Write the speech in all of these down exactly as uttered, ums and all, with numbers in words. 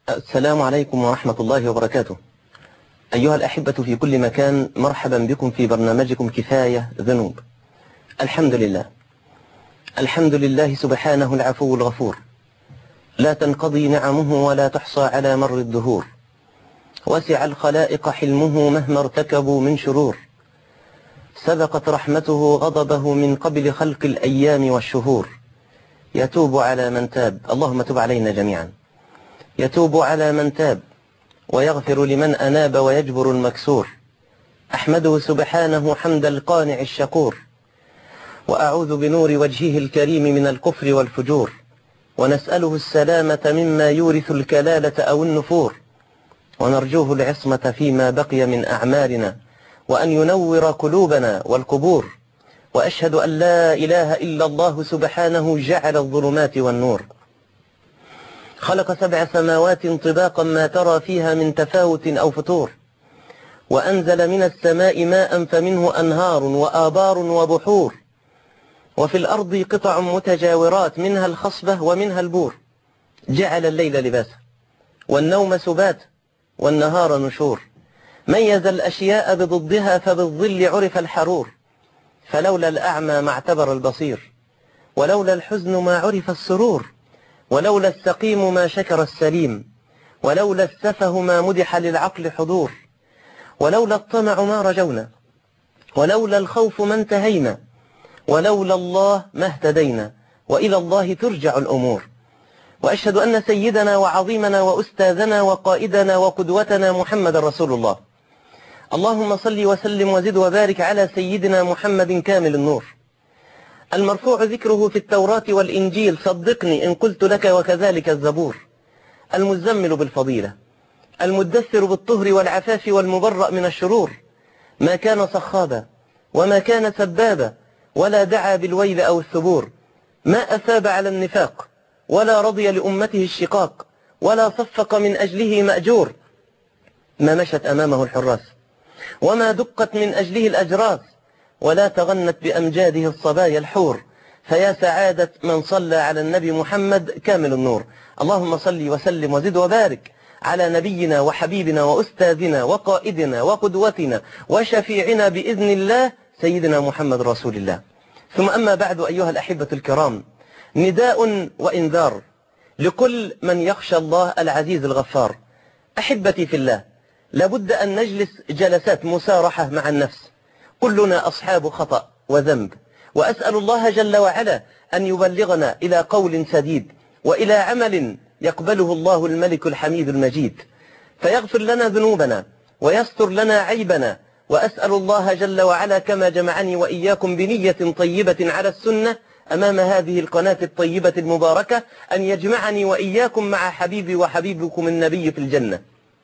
السلام عليكم ورحمة الله وبركاته. أيها الأحبة في كل مكان، مرحبا بكم في برنامجكم كفاية ذنوب. الحمد لله الحمد لله سبحانه العفو الغفور، لا تنقضي نعمه ولا تحصى على مر الدهور. وسع الخلائق حلمه مهما ارتكبوا من شرور، سبقت رحمته غضبه من قبل خلق الأيام والشهور. يتوب على من تاب، اللهم تب علينا جميعا. يتوب على من تاب ويغفر لمن أناب ويجبر المكسور. أحمده سبحانه حمد القانع الشكور، وأعوذ بنور وجهه الكريم من الكفر والفجور، ونسأله السلامة مما يورث الكلالة أو النفور، ونرجوه العصمة فيما بقي من أعمالنا، وأن ينور قلوبنا والقبور. وأشهد أن لا إله إلا الله سبحانه جعل الظلمات والنور، خلق سبع سماوات طباقا ما ترى فيها من تفاوت أو فتور، وأنزل من السماء ماء فمنه أنهار وآبار وبحور، وفي الأرض قطع متجاورات منها الخصبة ومنها البور. جعل الليل لباسا والنوم سبات والنهار نشور، ميز الأشياء بضدها فبالظل عرف الحرور. فلولا الأعمى ما اعتبر البصير، ولولا الحزن ما عرف السرور، ولولا السقيم ما شكر السليم، ولولا السفه ما مدح للعقل حضور، ولولا الطمع ما رجونا، ولولا الخوف ما انتهينا، ولولا الله ما اهتدينا، وإلى الله ترجع الأمور. وأشهد أن سيدنا وعظيمنا وأستاذنا وقائدنا وقدوتنا محمد رسول الله. اللهم صل وسلم وزد وبارك على سيدنا محمد كامل النور، المرفوع ذكره في التوراة والإنجيل، صدقني إن قلت لك وكذلك الزبور. المزمل بالفضيلة، المدثر بالطهر والعفاف والمبرأ من الشرور، ما كان صخابا وما كان سبابا، ولا دعا بالويل أو الثبور، ما أثاب على النفاق، ولا رضي لأمته الشقاق، ولا صفق من أجله مأجور، ما مشت أمامه الحراس، وما دقت من أجله الأجراس، ولا تغنت بأمجاده الصبايا الحور. فيا سعادة من صلى على النبي محمد كامل النور. اللهم صل وسلم وزد وبارك على نبينا وحبيبنا وأستاذنا وقائدنا وقدوتنا وشفيعنا بإذن الله سيدنا محمد رسول الله. ثم أما بعد، أيها الأحبة الكرام، نداء وإنذار لكل من يخشى الله العزيز الغفار. أحبتي في الله، لابد أن نجلس جلسات مسارحة مع النفس، كلنا أصحاب خطأ وذنب، وأسأل الله جل وعلا أن يبلغنا إلى قول سديد وإلى عمل يقبله الله الملك الحميد المجيد، فيغفر لنا ذنوبنا ويستر لنا عيبنا. وأسأل الله جل وعلا كما جمعني وإياكم بنية طيبة على السنة أمام هذه القناة الطيبة المباركة أن يجمعني وإياكم مع حبيبي وحبيبكم النبي في الجنة.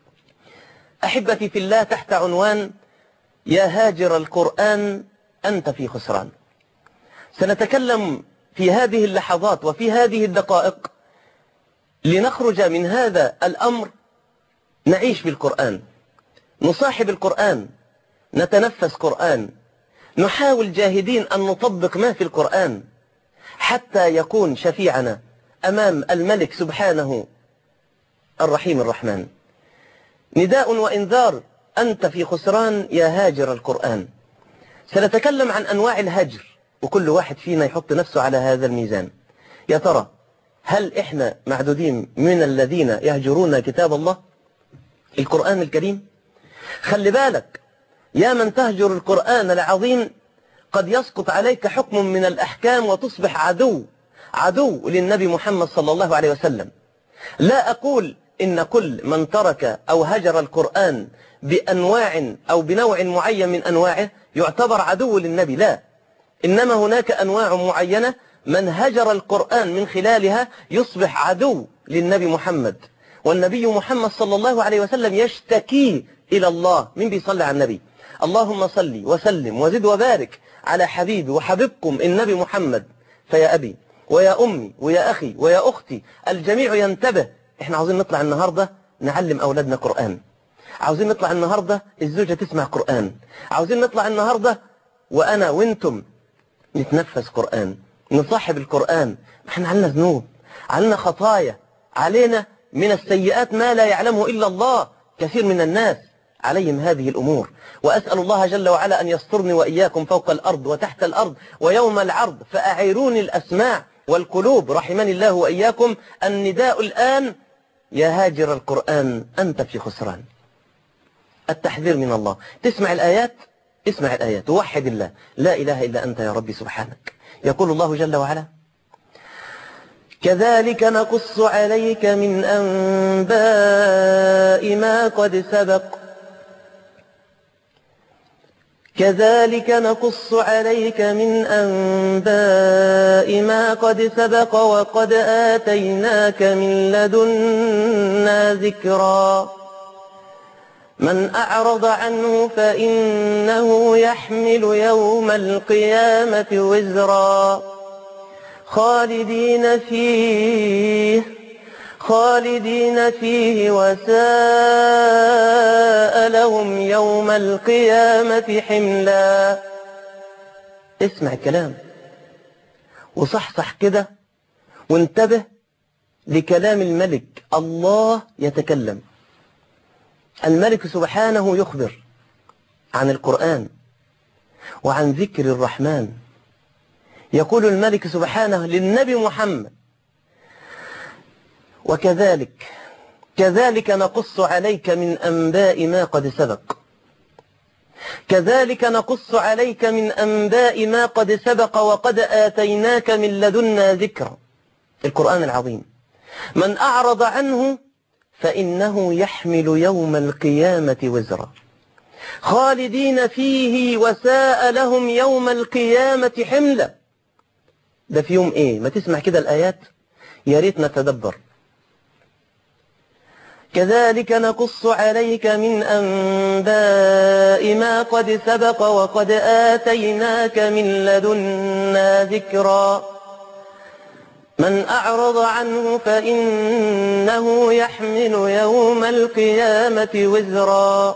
أحبتي في الله، تحت عنوان يا هاجر القرآن أنت في خسران، سنتكلم في هذه اللحظات وفي هذه الدقائق لنخرج من هذا الأمر، نعيش بالقرآن، نصاحب القرآن، نتنفس قرآن، نحاول جاهدين أن نطبق ما في القرآن حتى يكون شفيعنا أمام الملك سبحانه الرحيم الرحمن. نداء وإنذار، أنت في خسران يا هاجر القرآن. سنتكلم عن أنواع الهجر، وكل واحد فينا يحط نفسه على هذا الميزان. يا ترى هل إحنا معدودين من الذين يهجرون كتاب الله القرآن الكريم؟ خلي بالك يا من تهجر القرآن العظيم، قد يسقط عليك حكم من الأحكام وتصبح عدو عدو للنبي محمد صلى الله عليه وسلم. لا أقول إن كل من ترك أو هجر القرآن بأنواع أو بنوع معين من أنواعه يعتبر عدو للنبي، لا، إنما هناك أنواع معينة من هجر القرآن من خلالها يصبح عدو للنبي محمد. والنبي محمد صلى الله عليه وسلم يشتكي إلى الله. من بيصلي على النبي؟ اللهم صل وسلم وزد وبارك على حبيبي وحبيبكم النبي محمد. فيا أبي ويا أمي ويا أخي ويا أختي الجميع ينتبه، إحنا عاوزين نطلع النهاردة نعلم أولادنا قرآن، عاوزين نطلع النهاردة الزوجة تسمع قرآن، عاوزين نطلع النهاردة وأنا وإنتم نتنفس قرآن، نصاحب القرآن. احنا علينا ذنوب، علينا خطايا، علينا من السيئات ما لا يعلمه إلا الله. كثير من الناس عليهم هذه الأمور، وأسأل الله جل وعلا أن يسترني وإياكم فوق الأرض وتحت الأرض ويوم العرض، فأعيروني الأسماع والقلوب رحمني الله وإياكم. النداء الآن: يا هاجر القرآن أنت في خسران. التحذير من الله. تسمع الآيات، اسمع الآيات، ووحد الله، لا إله إلا أنت يا ربي سبحانك. يقول الله جل وعلا: كذلك نقص عليك من أنباء ما قد سبق كذلك نقص عليك من أنباء ما قد سبق وقد آتيناك من لدنا ذكرا من أعرض عنه فإنه يحمل يوم القيامة وزرا خالدين فيه خالدين فيه وساء لهم يوم القيامة حملا. اسمع الكلام وصحصح كده وانتبه لكلام الملك. الله يتكلم، الملك سبحانه يخبر عن القرآن وعن ذكر الرحمن. يقول الملك سبحانه للنبي محمد: وكذلك كذلك نقص عليك من أنباء ما قد سبق كذلك نقص عليك من أنباء ما قد سبق وقد آتيناك من لدنا ذكرا. القرآن العظيم من أعرض عنه فإنه يحمل يوم القيامة وزرا خالدين فيه وساء لهم يوم القيامة حملا. ده في يوم ايه؟ ما تسمع كده الآيات، يا ريت نتدبر. كذلك نقص عليك من أنباء ما قد سبق وقد آتيناك من لدنا ذكرا من أعرض عنه فإنه يحمل يوم القيامة وزرا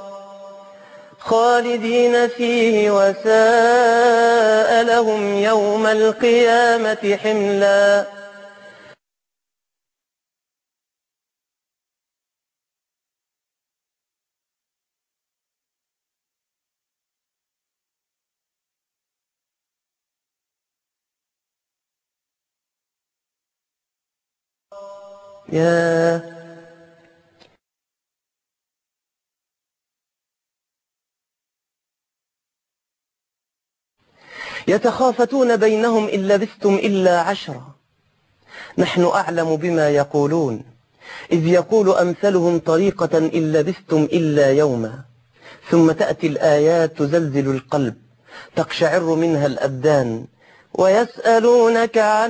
خالدين فيه وساء لهم يوم القيامة حملا. يا يتخافتون بينهم إن لبثتم إلا عشرا نحن أعلم بما يقولون إذ يقول أمثلهم طريقة إن لبثتم إلا يوما ثم تأتي الآيات تزلزل القلب تقشعر منها الأبدان ويسألونك عن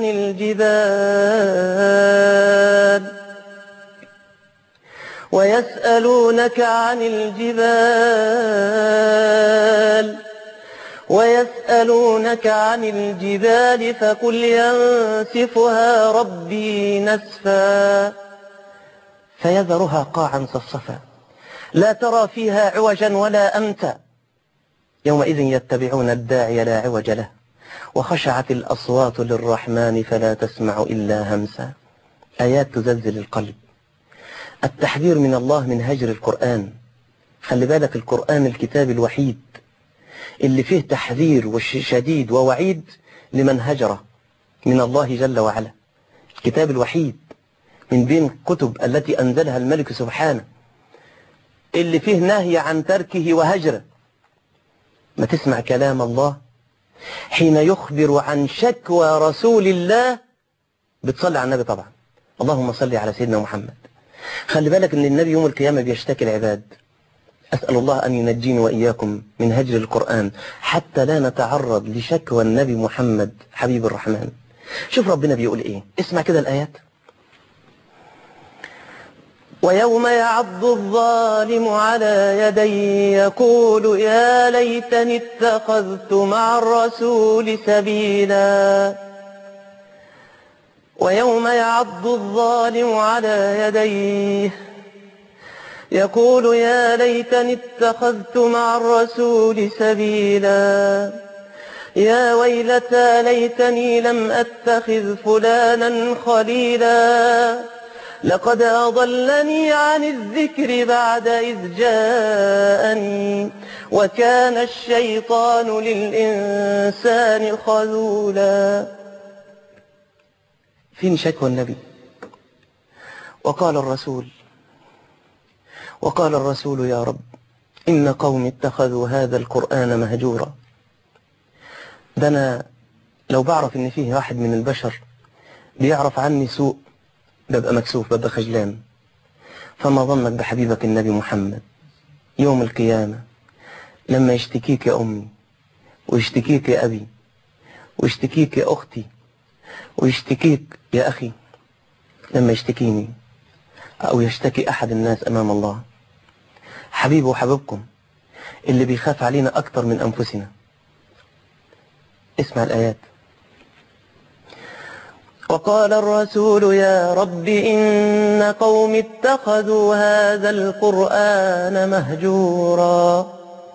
الجبال ويسألونك عن الجبال ويسألونك عن الجبال فقل ينسفها ربي نسفا فيذرها قاعا صفصفا لا ترى فيها عوجا ولا أمتا يومئذ يتبعون الداعي لا عوج له وخشعت الأصوات للرحمن فلا تسمع إلا همسا. آيات تزلزل القلب. التحذير من الله من هجر القرآن. خلي بالك، القرآن الكتاب الوحيد اللي فيه تحذير شديد ووعيد لمن هجره من الله جل وعلا. الكتاب الوحيد من بين الكتب التي أنزلها الملك سبحانه اللي فيه نهي عن تركه وهجره. ما تسمع كلام الله حين يخبر عن شكوى رسول الله. بتصلي على النبي طبعا، اللهم صل على سيدنا محمد. خلي بالك ان النبي يوم القيامة بيشتكي العباد. أسأل الله أن ينجيني وإياكم من هجر القرآن حتى لا نتعرض لشكوى النبي محمد حبيب الرحمن. شوف ربنا بيقول إيه، اسمع كده الآيات. ويوم يعض الظالم على يديه يقول يا ليتني اتخذت مع الرسول سبيلا ويوم يعض الظالم على يديه يقول يا ليتني اتخذت مع الرسول سبيلا يا ويلتى ليتني لم أتخذ فلانا خليلا لقد أضلني عن الذكر بعد إذ جاءني وكان الشيطان للإنسان خذولا. فين شكوى النبي؟ وقال الرسول وقال الرسول يا رب إن قوم اتخذوا هذا القرآن مهجورا. ده أنا لو بعرف إن فيه واحد من البشر بيعرف عني سوء ببقى مكسوف، ببقى خجلان. فما ظنك بحبيبك النبي محمد يوم القيامة لما يشتكيك يا أمي ويشتكيك يا أبي ويشتكيك يا أختي ويشتكيك يا أخي، لما يشتكيني أو يشتكي أحد الناس أمام الله. حبيبي وحبيبكم اللي بيخاف علينا أكتر من أنفسنا. اسمع الآيات. وقال الرسول يا رب إن قوم اتخذوا هذا القرآن مهجورا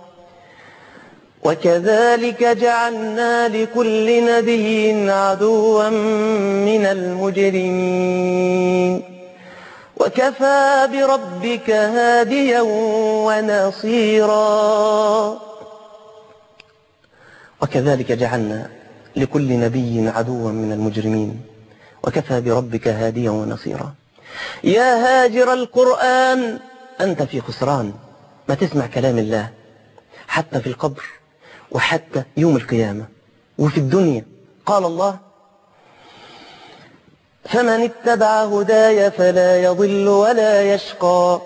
وكذلك جعلنا لكل نبي عدوا من المجرمين وكفى بربك هاديا ونصيرا. وكذلك جعلنا لكل نبي عدوا من المجرمين وكفى بربك هاديا ونصيرا. يا هاجر القرآن أنت في خسران. ما تسمع كلام الله حتى في القبر وحتى يوم القيامة وفي الدنيا. قال الله فمن اتبع هداي فلا يضل ولا يشقى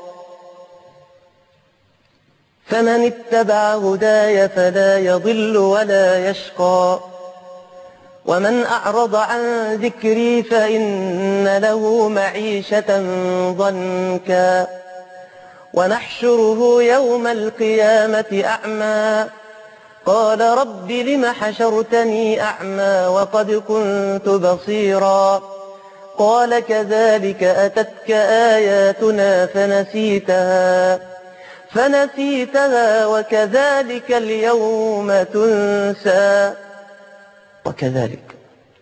فمن اتبع هداي فلا يضل ولا يشقى ومن أعرض عن ذكري فإن له معيشة ضنكا ونحشره يوم القيامة أعمى قال رب لم حشرتني أعمى وقد كنت بصيرا قال كذلك أتتك آياتنا فنسيتها فنسيتها وكذلك اليوم تنسى وكذلك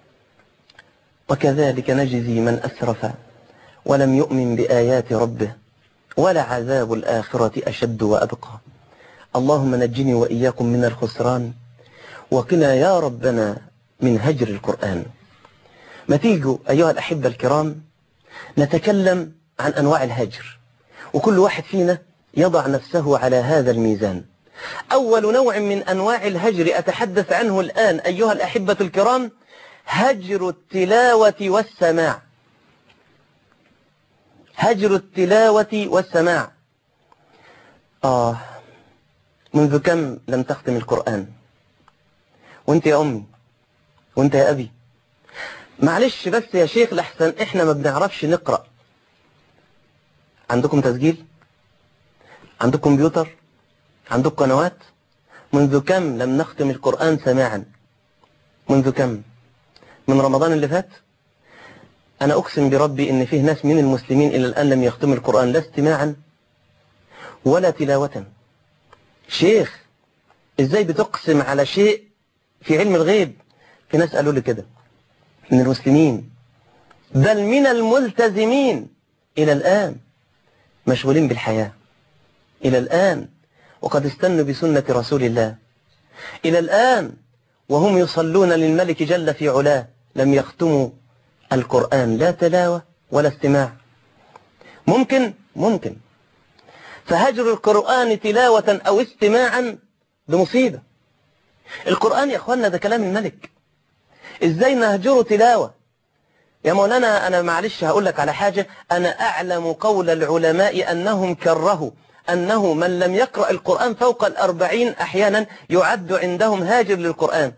وكذلك نجزي من أسرف ولم يؤمن بآيات ربه ولعذاب الآخرة أشد وأبقى. اللهم نجني وإياكم من الخسران وقنا يا ربنا من هجر القرآن. ما تيجوا أيها الأحبة الكرام نتكلم عن أنواع الهجر، وكل واحد فينا يضع نفسه على هذا الميزان. أول نوع من أنواع الهجر أتحدث عنه الآن أيها الأحبة الكرام هجر التلاوة والسماع. هجر التلاوة والسماع. آه منذ كم لم تختم القرآن؟ وانت يا أمي وانت يا أبي، معلش بس يا شيخ لحسن احنا ما بنعرفش نقرأ. عندكم تسجيل؟ عندكم كمبيوتر؟ عندكم قنوات؟ منذ كم لم نختم القرآن سماعا؟ منذ كم؟ من رمضان اللي فات؟ أنا أقسم بربي إن فيه ناس من المسلمين إلى الآن لم يختموا القرآن لا استماعا ولا تلاوة. شيخ إزاي بتقسم على شيء في علم الغيب؟ في ناس قالوا لي كده من المسلمين بل من الملتزمين إلى الآن مشغولين بالحياة، إلى الآن وقد استنوا بسنة رسول الله، إلى الآن وهم يصلون للملك جل في علاه لم يختموا القرآن لا تلاوة ولا استماع. ممكن ممكن فهجر القرآن تلاوة أو استماعا بمصيبة. القرآن يا أخوانا ده كلام الملك، إزاي نهجره تلاوة؟ يا مولانا أنا معلش هقول لك على حاجة، أنا أعلم قول العلماء أنهم كرهوا أنه من لم يقرأ القرآن فوق الأربعين أحيانا يعد عندهم هاجر للقرآن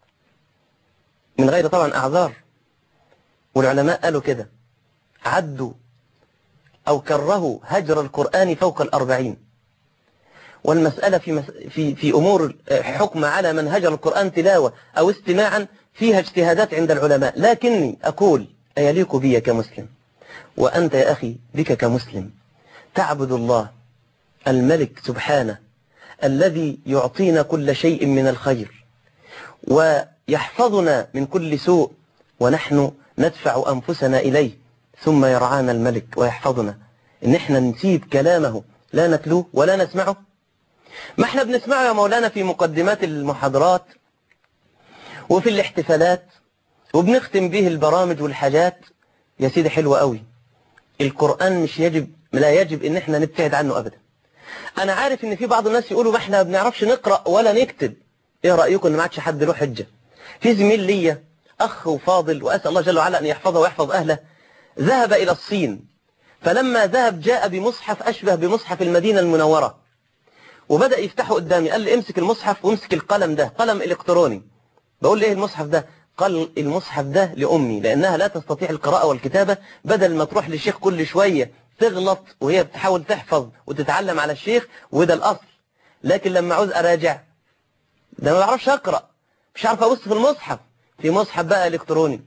من غير طبعا أعذار. والعلماء قالوا كده عدوا أو كرهوا هجر القرآن فوق الأربعين. والمسألة في, مس... في, في أمور حكم على من هجر القرآن تلاوة أو استماعا فيها اجتهادات عند العلماء، لكني أقول أيليق بي كمسلم وأنت يا أخي بك كمسلم تعبد الله الملك سبحانه الذي يعطينا كل شيء من الخير ويحفظنا من كل سوء ونحن ندفع أنفسنا إليه ثم يرعانا الملك ويحفظنا، إن احنا نسيب كلامه لا نتلوه ولا نسمعه؟ ما احنا بنسمعه يا مولانا في مقدمات المحاضرات وفي الاحتفالات، وبنختم به البرامج والحاجات. يا سيدي حلو قوي، القرآن مش يجب لا يجب ان احنا نبتعد عنه ابدا. انا عارف ان في بعض الناس يقولوا ما احنا ما بنعرفش نقرأ ولا نكتب. ايه رأيكم ان ما عادش حد له حجة؟ في زميل ليا اخ وفاضل، واسأل الله جل وعلا ان يحفظه ويحفظ اهله، ذهب الى الصين، فلما ذهب جاء بمصحف اشبه بمصحف المدينة المنورة، وبدأ يفتحه قدامي، قال لي امسك المصحف وامسك القلم ده، قلم الكتروني. بقول له ايه المصحف ده؟ قال المصحف ده لأمي لأنها لا تستطيع القراءة والكتابة، بدل ما تروح للشيخ كل شوية تغلط وهي بتحاول تحفظ وتتعلم على الشيخ، وده الأصل. لكن لما عاوز أراجع ده ما بعرفش أقرأ، مش عارف أبص في المصحف، في مصحف بقى إلكتروني.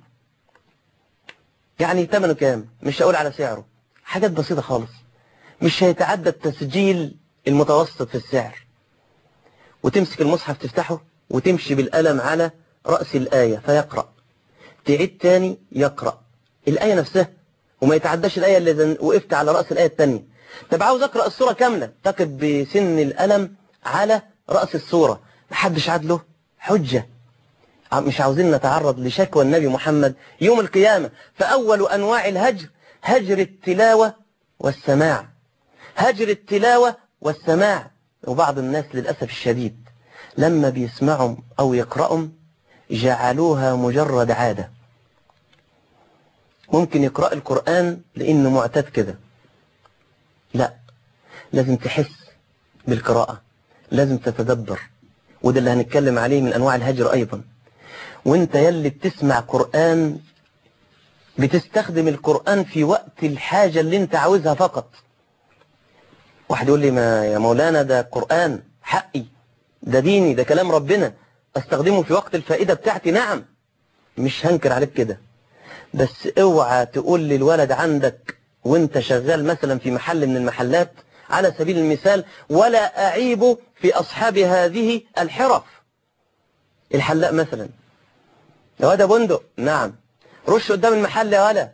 يعني ثمنه كام؟ مش هقول على سعره، حاجات بسيطة خالص، مش هيتعدى التسجيل المتوسط في السعر. وتمسك المصحف تفتحه وتمشي بالقلم على رأس الآية فيقرأ، تعيد تاني يقرأ الآية نفسها، وما يتعداش الآية اللي وقفت على رأس الآية التانية. طب عاوز أقرأ السورة كاملة، تقف بسن القلم على رأس السورة، محدش عاد له حجة. مش عاوزين نتعرض لشكوى النبي محمد يوم القيامة. فأول أنواع الهجر هجر التلاوة والسماع، هجر التلاوة والسماع. وبعض الناس للأسف الشديد لما بيسمعهم أو يقرأهم جعلوها مجرد عادة. ممكن يقرأ القرآن لأنه معتاد كده. لا، لازم تحس بالقراءة، لازم تتدبر، وده اللي هنتكلم عليه من أنواع الهجر أيضا. وانت يلي بتسمع قرآن بتستخدم القرآن في وقت الحاجة اللي انت عاوزها فقط. واحد يقول لي ما يا مولانا ده قرآن حقي، ده ديني، ده كلام ربنا، استخدمه في وقت الفائدة بتاعتي. نعم، مش هنكر عليك كده، بس اوعى تقول للولد عندك وانت شغال مثلا في محل من المحلات على سبيل المثال، ولا أعيب في أصحاب هذه الحرف، الحلاق مثلا، يا واد بندق، نعم، رش قدام المحل يا ولا،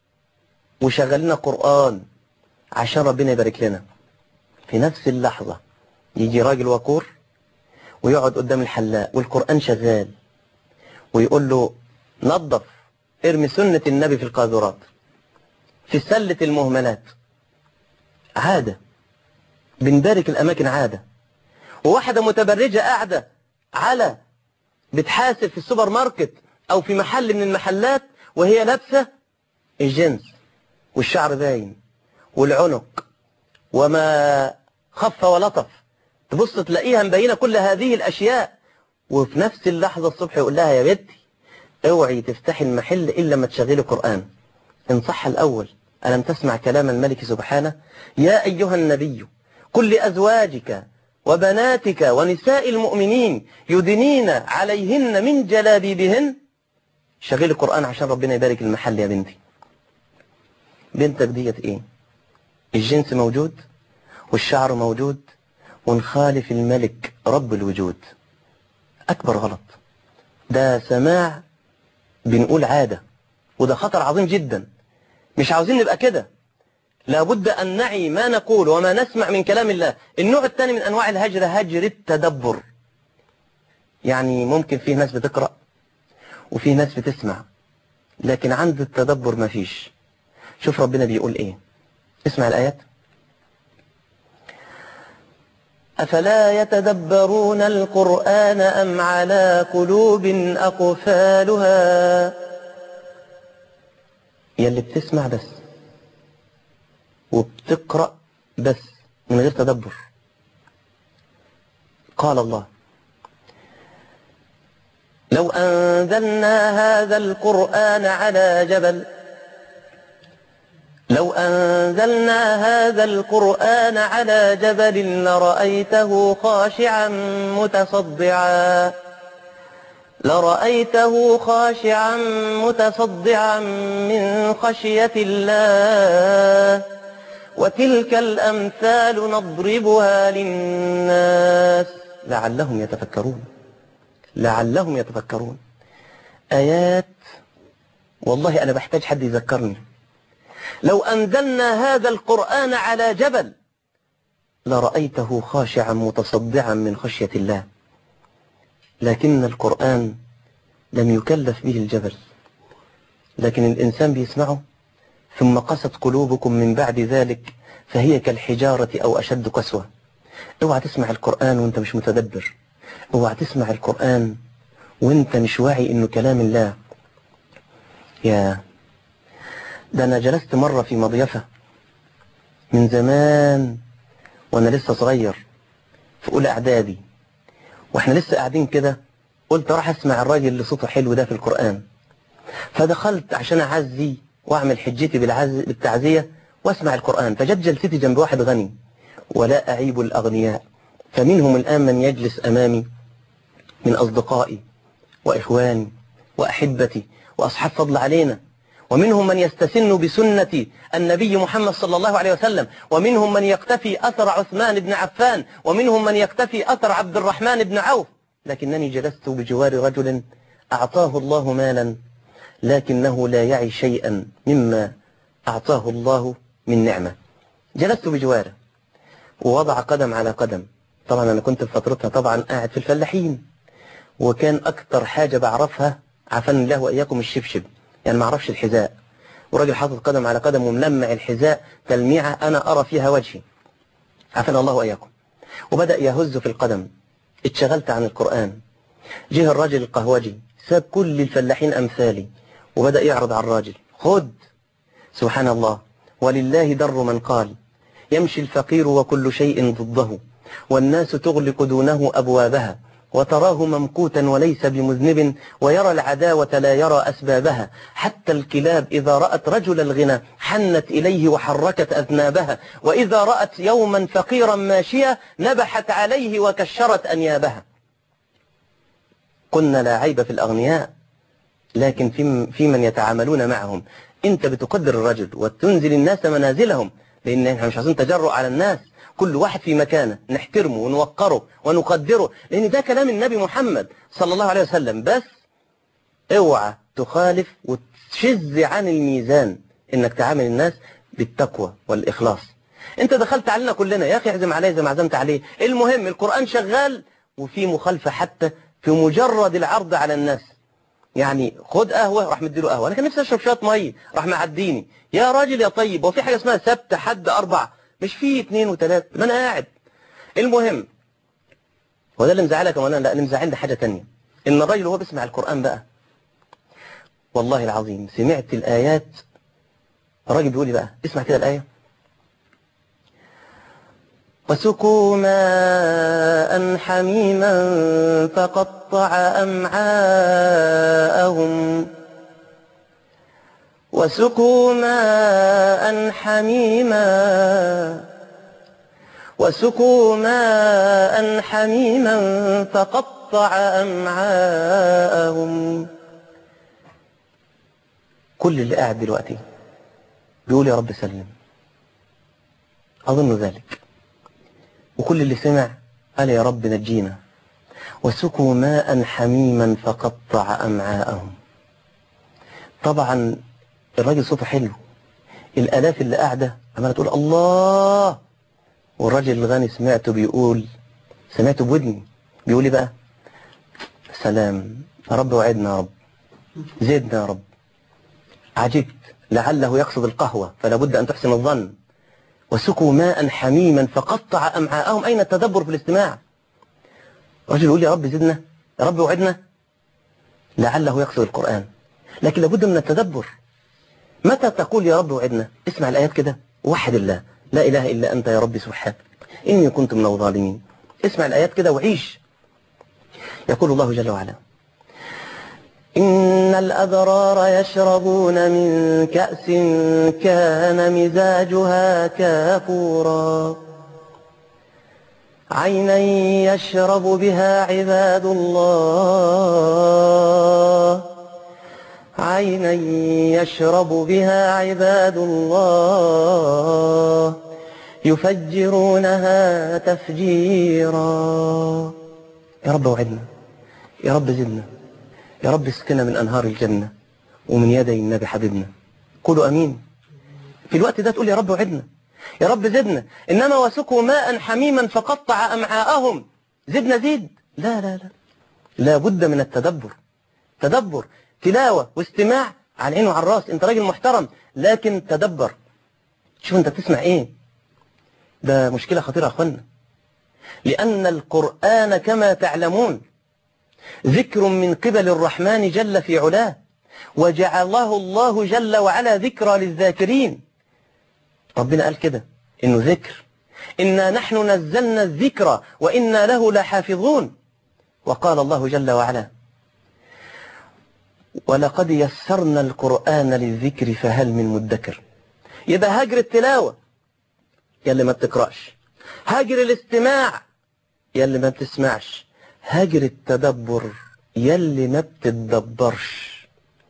وشغل لنا قرآن عشان ربنا يبارك لنا. في نفس اللحظة يجي راجل وقور ويقعد قدام الحلاق والقرآن شغال، ويقول له نظف، ارمي سنة النبي في القاذورات، في سلة المهملات. عادة، بنبارك الأماكن عادة. وواحدة متبرجة قاعدة على بتحاسب في السوبر ماركت أو في محل من المحلات وهي لابسة الجنس والشعر باين والعنق وما خف ولطف، تبص تلاقيها مبينة كل هذه الأشياء، وفي نفس اللحظة الصبح يقول لها يا بنتي اوعي تفتحي المحل إلا ما تشغلي قرآن. إن صح الأول ألم تسمع كلام الملك سبحانه؟ يا أيها النبي قل لأزواجك وبناتك ونساء المؤمنين يدنين عليهن من جلابيبهن. شغلي القرآن عشان ربنا يبارك المحل يا بنتي. بنتك ديت إيه؟ الجنس موجود والشعر موجود، ونخالف الملك رب الوجود. أكبر غلط، ده سماع بنقول عادة، وده خطر عظيم جدا. مش عاوزين نبقى كده، لابد أن نعي ما نقول وما نسمع من كلام الله. النوع الثاني من أنواع الهجر هجر التدبر. يعني ممكن فيه ناس بتقرأ وفيه ناس بتسمع، لكن عند التدبر ما فيش. شوف ربنا بيقول إيه، اسمع الآيات. أفلا يتدبرون القرآن أم على قلوب أقفالها. يلي بتسمع بس وبتقرأ بس من غير تدبر. قال الله لو أنزلنا هذا القرآن على جبل لو أنزلنا هذا القرآن على جبل لرأيته خاشعا متصدعا لرأيته خاشعا متصدعا من خشية الله وتلك الأمثال نضربها للناس لعلهم يتفكرون لعلهم يتفكرون. آيات والله أنا بحتاج حد يذكرني. لو أنزلنا هذا القرآن على جبل لرأيته خاشعا متصدعا من خشية الله، لكن القرآن لم يكلف به الجبل، لكن الإنسان بيسمعه. ثم قست قلوبكم من بعد ذلك فهي كالحجارة أو أشد قسوة. اوعى تسمع القرآن وانت مش متدبر، اوعى تسمع القرآن وانت مش واعي انه كلام الله. يا ده انا جلست مرة في مضيفة من زمان وانا لسه صغير في اولى اعدادي، واحنا لسه قاعدين كده، قلت راح اسمع الراجل اللي صوته حلو ده في القرآن. فدخلت عشان اعزي واعمل حجتي بالعز... بالتعزية واسمع القرآن. فجت جلستي جنب واحد غني، ولا أعيب الأغنياء، فمنهم الآن من يجلس أمامي من أصدقائي وإخواني وأحبتي وأصحاب فضل علينا، ومنهم من يستسن بسنة النبي محمد صلى الله عليه وسلم، ومنهم من يقتفي أثر عثمان بن عفان، ومنهم من يقتفي أثر عبد الرحمن بن عوف. لكنني جلست بجوار رجل أعطاه الله مالا لكنه لا يعي شيئا مما أعطاه الله من نعمة. جلست بجواره ووضع قدم على قدم. طبعا أنا كنت في فترتها طبعا قاعد في الفلاحين، وكان أكتر حاجة بعرفها عفان الله وإياكم الشبشب، يعني ما أعرفش الحذاء، وراجل حاطط قدم على قدم وملمع الحذاء تلميعة أنا أرى فيها وجهي عفان الله وإياكم، وبدأ يهز في القدم. اتشغلت عن القرآن. جه الراجل القهوجي ساب كل الفلاحين أمثالي وبدأ يعرض على الراجل، خد. سبحان الله، ولله در من قال يمشي الفقير وكل شيء ضده، والناس تغلق دونه أبوابها، وتراه ممقوتا وليس بمذنب، ويرى العداوة لا يرى أسبابها، حتى الكلاب إذا رأت رجل الغنى حنت إليه وحركت أذنابها، وإذا رأت يوما فقيرا ماشيا نبحت عليه وكشرت أنيابها. قلنا لا عيب في الأغنياء، لكن في, في من يتعاملون معهم. أنت بتقدر الرجل وتنزل الناس منازلهم، لأن احنا مش عايزين تجرؤ على الناس، كل واحد في مكانه نحترمه ونوقره ونقدره، لأن ده كلام النبي محمد صلى الله عليه وسلم. بس اوعى تخالف وتشذ عن الميزان، انك تعامل الناس بالتقوى والإخلاص. انت دخلت علينا كلنا يا أخي، اعزم عليه زي ما عزمت عليه، المهم القرآن شغال وفي مخالفة حتى في مجرد العرض على الناس. يعني خد قهوة راح مديله قهوة، أنا كان نفسي أشرب شوية مية راح معديني. يا راجل يا طيب، وفي حاجة اسمها سبت حد أربع، مش في اثنين وثلاثة، ما أنا قاعد. المهم وده اللي مزعلك يا مولانا؟ لا، اللي مزعلني حاجة تانية، إن الراجل وهو بيسمع القرآن بقى، والله العظيم سمعت الآيات. الراجل بيقول لي بقى اسمع كده الآية: وسقوا ماء حميما فقطع أمعاءهم وسقوا ماء حميما وسقوا ماء حميما فقطع أمعاءهم. كل اللي قاعد دلوقتي بيقول يا رب سلم، أظن ذلك، وكل اللي سمع قال يا رب نجينا. وسقوا ماء حميما فقطع أمعاءهم. طبعا الراجل صوته حلو، الآلاف اللي قاعدة عمالة تقول الله، والراجل الغني سمعته بيقول، سمعته بودني بيقول لي بقى سلام يا رب، وعدنا يا رب، زدنا يا رب. عجبت، لعله يقصد القهوة فلا بد أن تحسن الظن. وسقوا ماء حميما فقطع أمعاءهم. أين التدبر في الاستماع؟ رجل يقول يا رب زدنا، يا رب وعدنا، لعله يقصد القرآن، لكن لابد من التدبر. متى تقول يا رب وعدنا؟ اسمع الآيات كده، وحد الله، لا إله إلا أنت يا رب سبحانك إني كنت من الظالمين. اسمع الآيات كده وعيش. يقول الله جل وعلا: إن الأبرار يشربون من كأس كان مزاجها كافورا عينا يشرب بها عباد الله عينا يشرب بها عباد الله يفجرونها تفجيرا. يا رب وعدنا، يا رب زدنا، يا رب اسقنا من أنهار الجنة ومن يدي النبي حبيبنا. قولوا أمين. في الوقت ده تقول يا رب وعدنا، يا رب زدنا. إنما وسقوا ماء حميما فقطع أمعاءهم، زدنا زيد. لا لا لا، لا بد من التدبر. تدبر، تلاوة واستماع على العين وعلى الراس، انت راجل محترم، لكن تدبر. شوف انت بتسمع ايه. ده مشكلة خطيرة يا اخوانا، لأن القرآن كما تعلمون ذكر من قبل الرحمن جل في علاه، وجعله الله جل وعلا ذكرى للذاكرين. ربنا قال كده إنه ذكر، إنا نحن نزلنا الذكر وإنا له لحافظون. وقال الله جل وعلا ولقد يسرنا القرآن للذكر فهل من مدكر. يبقى هاجر التلاوة يلي ما بتقرأش، هاجر الاستماع يلي ما بتسمعش، هاجر التدبر يلي ما بتتدبرش.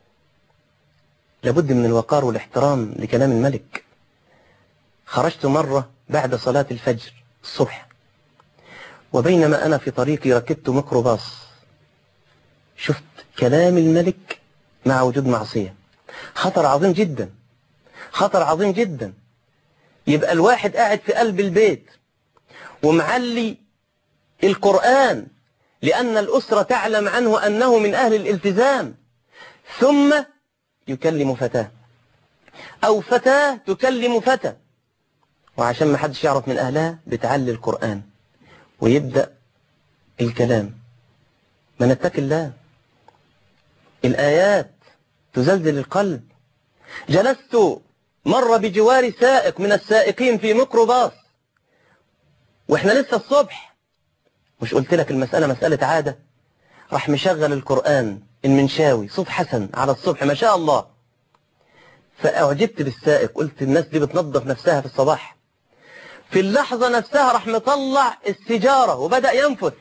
لابد من الوقار والاحترام لكلام الملك. خرجت مرة بعد صلاة الفجر الصبح، وبينما أنا في طريقي ركبت ميكروباص، شفت كلام الملك مع وجود معصية. خطر عظيم جدا، خطر عظيم جدا. يبقى الواحد قاعد في قلب البيت ومعلي القرآن لأن الأسرة تعلم عنه أنه من أهل الالتزام، ثم يكلم فتاة أو فتاة تكلم فتى، وعشان ما حدش يعرف من أهلها بتعلي القرآن ويبدأ الكلام. ما نتقي الله، الآيات تزلزل القلب. جلست مرة بجوار سائق من السائقين في ميكروباص واحنا لسه الصبح، مش قلت لك المسألة مسألة عادة، راح مشغل القرآن المنشاوي صوت حسن على الصبح ما شاء الله. فأعجبت بالسائق، قلت الناس دي بتنظف نفسها في الصباح. في اللحظة نفسها راح مطلع السيجارة وبدأ ينفث.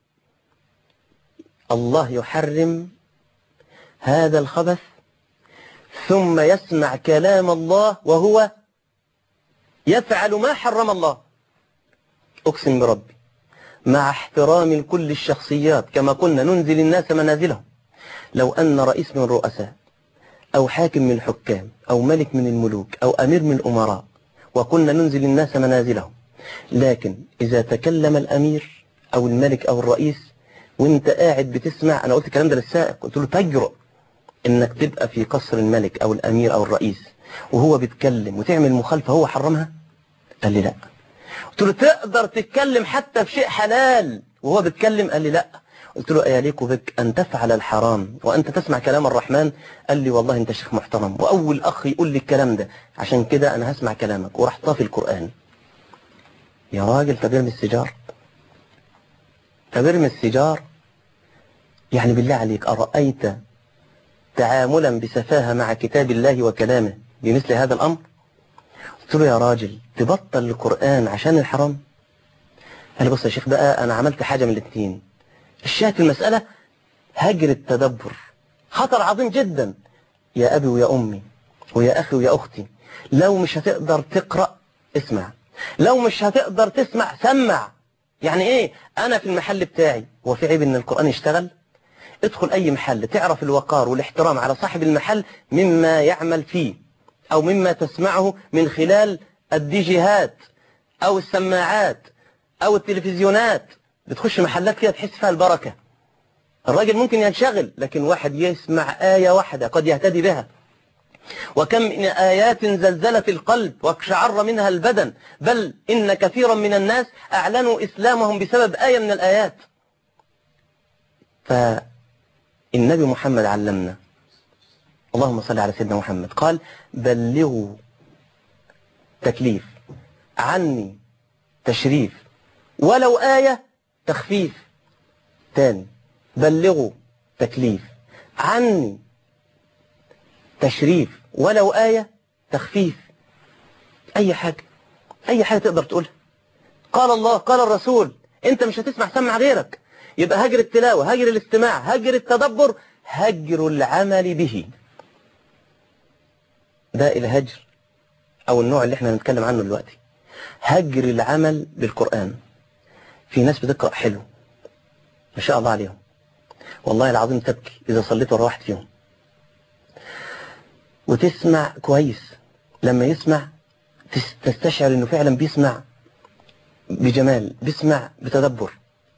الله يحرم هذا الخبث ثم يسمع كلام الله وهو يفعل ما حرم الله. أقسم بربي مع احترام لكل الشخصيات كما قلنا ننزل الناس منازلهم، لو أن رئيس من الرؤساء أو حاكم من الحكام أو ملك من الملوك أو أمير من الأمراء وقلنا ننزل الناس منازلهم، لكن إذا تكلم الأمير أو الملك أو الرئيس وانت قاعد بتسمع، أنا قلت الكلام ده للسائق، قلت له تجرؤ إنك تبقى في قصر الملك أو الأمير أو الرئيس وهو بيتكلم وتعمل مخالفة هو حرمها؟ قال لي لا. قلت له تقدر تتكلم حتى في شيء حلال وهو بيتكلم؟ قال لي لا. قلت له أيليق بك أن تفعل الحرام وأنت تسمع كلام الرحمن؟ قال لي والله أنت شيخ محترم وأول أخ يقول لي الكلام ده، عشان كده أنا هسمع كلامك. وراح طافي القرآن. يا راجل تبرم السيجار، تبرم السيجار. يعني بالله عليك أرأيت تعاملا بسفاهة مع كتاب الله وكلامه بمثل هذا الأمر؟ قلت له يا راجل تبطل القرآن عشان الحرام؟ قال لي بص يا شيخ بقى أنا عملت حاجة من الاثنين. الشاهد في المسألة هجر التدبر، خطر عظيم جدا. يا أبي ويا أمي ويا أخي ويا أختي، لو مش هتقدر تقرأ اسمع، لو مش هتقدر تسمع سمع. يعني إيه؟ أنا في المحل بتاعي هو في عيب إن القرآن يشتغل؟ ادخل أي محل تعرف الوقار والاحترام على صاحب المحل مما يعمل فيه أو مما تسمعه من خلال الديجيهات أو السماعات أو التلفزيونات. بتخش محلات فيها تحس فيها البركة. الراجل ممكن ينشغل لكن واحد يسمع آية واحدة قد يهتدي بها. وكم من آيات زلزلت القلب واقشعر منها البدن، بل إن كثيرا من الناس أعلنوا إسلامهم بسبب آية من الآيات. فالنبي محمد علمنا، اللهم صل على سيدنا محمد، قال بلغوا تكليف عني تشريف ولو آية تخفيف. تاني بلغوا تكليف عني تشريف ولو آية تخفيف. أي حاجة، أي حاجة تقدر تقولها. قال الله قال الرسول، أنت مش هتسمع سمع غيرك. يبقى هجر التلاوة، هجر الاستماع، هجر التدبر، هجر العمل به. ده الهجر أو النوع اللي احنا هنتكلم عنه دلوقتي، هجر العمل بالقرآن. في ناس بتقرأ حلو ما شاء الله عليهم، والله العظيم تبكي إذا صليت ورا واحد فيهم. وتسمع كويس، لما يسمع تستشعر انه فعلا بيسمع بجمال، بيسمع بتدبر،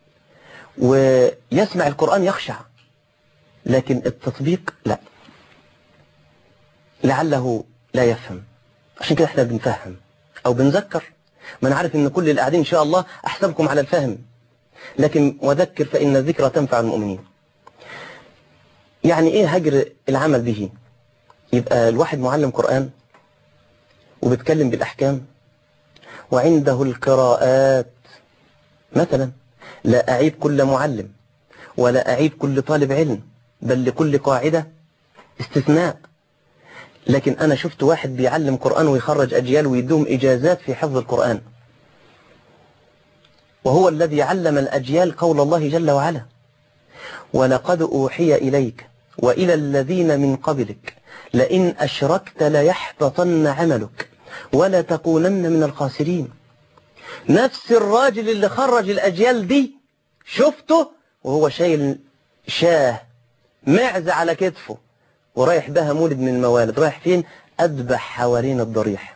ويسمع القرآن يخشع، لكن التطبيق لا، لعله لا يفهم. عشان كده احنا بنفهم او بنذكر. ما انا عارف ان كل اللي قاعدين ان شاء الله احسبكم على الفهم، لكن وذكر فإن الذكرى تنفع المؤمنين. يعني ايه هجر العمل به؟ يبقى الواحد معلم قرآن وبيتكلم بالأحكام وعنده القراءات مثلا، لا أعيب كل معلم ولا أعيب كل طالب علم، بل لكل قاعدة استثناء. لكن أنا شفت واحد بيعلم قرآن ويخرج أجيال ويدوم إجازات في حفظ القرآن، وهو الذي علم الأجيال قول الله جل وعلا: ولقد أوحي إليك وإلى الذين من قبلك لئن أشركت ليحبطن عملك ولا تكونن من الخاسرين. نفس الراجل اللي خرج الأجيال دي شفته وهو شايل شاه معزة على كتفه ورايح بها مولد من الموالد. رايح فين؟ أذبح حوالين الضريح.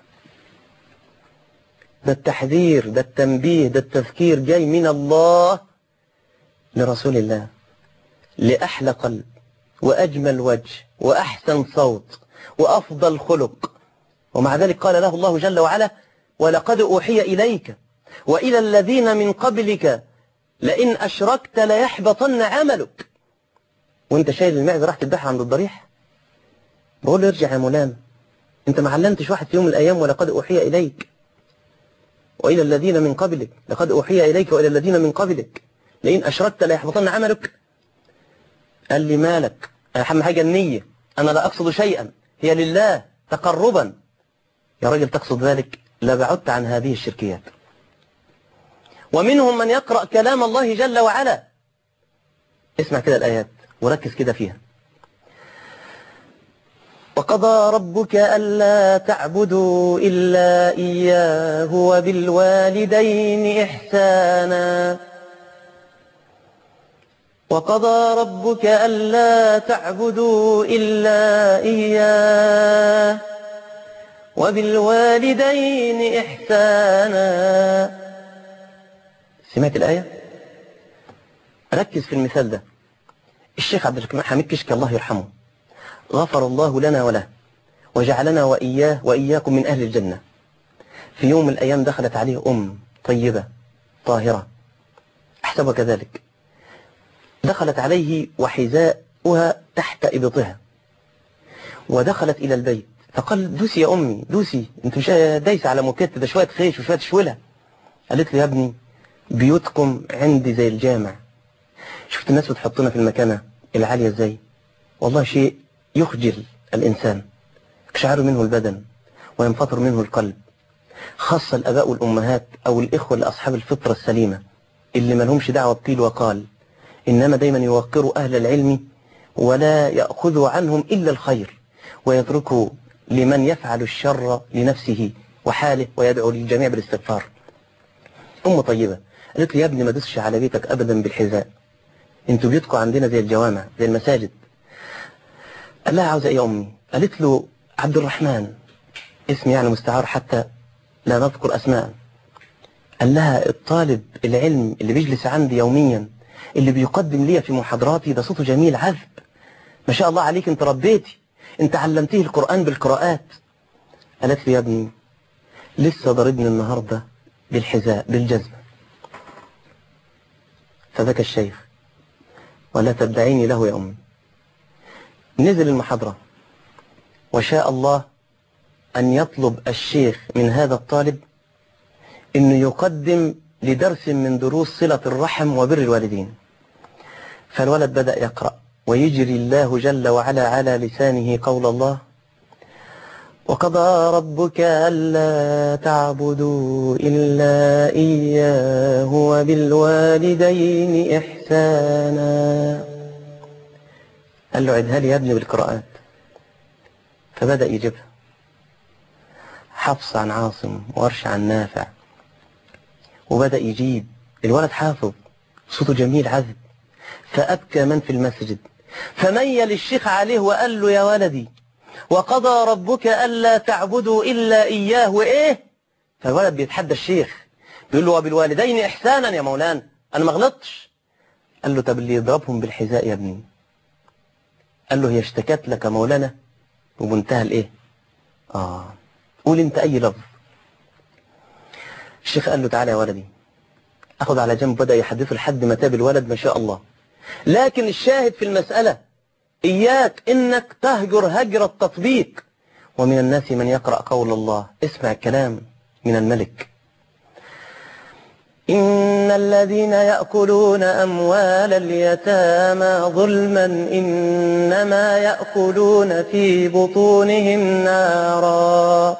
ده التحذير، ده التنبيه، ده التذكير جاي من الله لرسول الله، لأحلى قلب وأجمل وجه وأحسن صوت وأفضل خلق. ومع ذلك قال له الله جل وعلا: ولقد أوحي إليك وإلى الذين من قبلك لئن أشركت ليحبطن عملك. وانت شايل المعزة راح تذبحها عند الضريح؟ بقول له: ارجع يا مولانا، انت ما علمتش واحد في يوم من الأيام ولقد أوحي إليك وإلى الذين من قبلك، لقد أوحي إليك وإلى الذين من قبلك لئن أشركت ليحبطن عملك؟ قال لي: مالك؟ أهم حاجة النية، أنا لا أقصد شيئا، هي لله تقربا. يا راجل تقصد ذلك لبعدت عن هذه الشركيات. ومنهم من يقرأ كلام الله جل وعلا. اسمع كده الآيات وركز كده فيها: وقضى ربك ألا تعبدوا إلا إياه وبالوالدين إحسانا. وقضى ربك ألا تعبدوا إلا إياه وبالوالدين إحسانا. سمعت الآية؟ ركز في المثال ده. الشيخ عبد الحميد كشك الله يرحمه غفر الله لنا وله وجعلنا وإياه وإياكم من أهل الجنة. في يوم من الأيام دخلت عليه أم طيبة طاهرة أحسبها كذلك، دخلت عليه وحذاؤها تحت إبطها، ودخلت إلى البيت فقال: دوسي يا أمي دوسي، انت مش دايسة على موكيت، ده شوية خيش وشوية شولة. قالت له: يا ابني بيوتكم عندي زي الجامع. شفت الناس بتحطنا في المكانة العالية ازاي؟ والله شيء يخجل الإنسان، يقشعر منه البدن وينفطر منه القلب، خاصة الأباء والأمهات أو الإخوة لأصحاب الفطرة السليمة اللي ما لهمش دعوة بقيل وقال، إنما دايما يوقروا أهل العلم ولا يأخذوا عنهم إلا الخير، ويتركوا لمن يفعل الشر لنفسه وحاله ويدعو للجميع بالاستغفار. أم طيبة قالت لي: يا ابني ما دوسش على بيتك أبدا بالحذاء، انتوا بيتكم عندنا زي الجوامع زي المساجد. قال لها: عاوزة ايه يا أمي؟ قالت له: عبد الرحمن، اسم يعني مستعار حتى لا نذكر أسماء. قال لها: الطالب العلم اللي بيجلس عندي يوميا اللي بيقدم لي في محاضراتي ده صوته جميل عذب، ما شاء الله عليك، انت ربيتي، انت علمتيه القرآن بالقراءات. قالت لي: يا ابني لسه ضربني النهاردة بالحذاء بالجزمة. فبكى الشيخ: ولا تدعيني له يا أمي. نزل المحاضرة وشاء الله أن يطلب الشيخ من هذا الطالب أنه يقدم لدرس من دروس صلة الرحم وبر الوالدين. فالولد بدأ يقرأ ويجري الله جل وعلا على لسانه قول الله: وقضى ربك ألا تعبدوا إلا إياه وبالوالدين إحسانا. قال له: عدها لي يا ابني بالقراءات. فبدأ يجيبها حفص عن عاصم وورش عن نافع، وبدأ يجيب. الولد حافظ صوته جميل عذب، فأبكى من في المسجد، فميل الشيخ عليه وقال له: يا ولدي وقضى ربك ألا تعبدوا إلا إياه وإيه. فالولد بيتحدى الشيخ بيقول له وبالوالدين إحسانا يا مولانا، أنا ما غلطتش. قال له طب اللي يضربهم بالحذاء يا ابني. قال له هي اشتكت لك يا مولانا وبمنتهى الإيه؟ آه قول أنت أي لفظ. الشيخ قال له تعالى يا ولدي. أخذ على جنب، بدأ يحدثه لحد ما تاب الولد ما شاء الله. لكن الشاهد في المسألة إياك إنك تهجر هجر التطبيق. ومن الناس من يقرأ قول الله، اسمع الكلام من الملك: إن الذين يأكلون أموال اليتامى ظلما إنما يأكلون في بطونهم نارا.